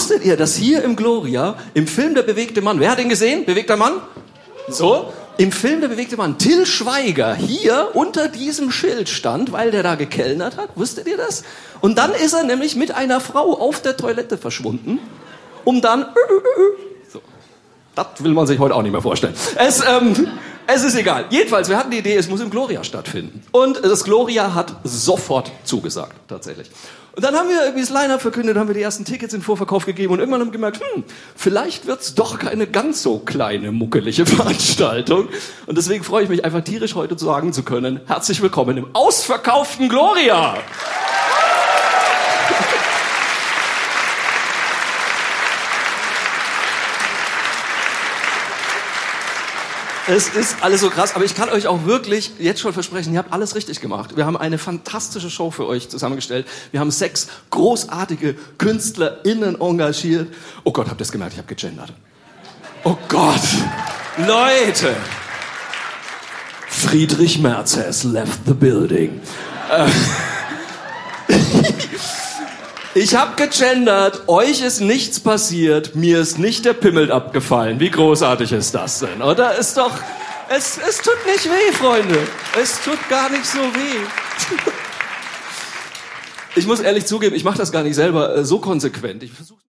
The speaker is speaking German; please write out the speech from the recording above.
wusstet ihr, dass hier im Gloria, im Film Der bewegte Mann, wer hat ihn gesehen? Bewegter Mann? So, im Film Der bewegte Mann, Till Schweiger hier unter diesem Schild stand, weil der da gekellnert hat. Wusstet ihr das? Und dann ist er nämlich mit einer Frau auf der Toilette verschwunden, um dann... So. Das will man sich heute auch nicht mehr vorstellen. Es ist egal. Jedenfalls, wir hatten die Idee, es muss im Gloria stattfinden. Und das Gloria hat sofort zugesagt, tatsächlich. Und dann haben wir irgendwie das Line-Up verkündet, haben wir die ersten Tickets in Vorverkauf gegeben und irgendwann haben wir gemerkt, vielleicht wird's doch keine ganz so kleine, muckelige Veranstaltung. Und deswegen freue ich mich einfach tierisch, heute sagen zu können, herzlich willkommen im ausverkauften Gloria! Es ist alles so krass, aber ich kann euch auch wirklich jetzt schon versprechen, ihr habt alles richtig gemacht. Wir haben eine fantastische Show für euch zusammengestellt. Wir haben 6 großartige KünstlerInnen engagiert. Oh Gott, habt ihr es gemerkt? Ich habe gegendert. Oh Gott. Leute. Friedrich Merz has left the building. Ich habe gegendert, euch ist nichts passiert, mir ist nicht der Pimmel abgefallen. Wie großartig ist das denn, oder? Ist doch, es tut nicht weh, Freunde. Es tut gar nicht so weh. Ich muss ehrlich zugeben, ich mache das gar nicht selber so konsequent. Ich versuche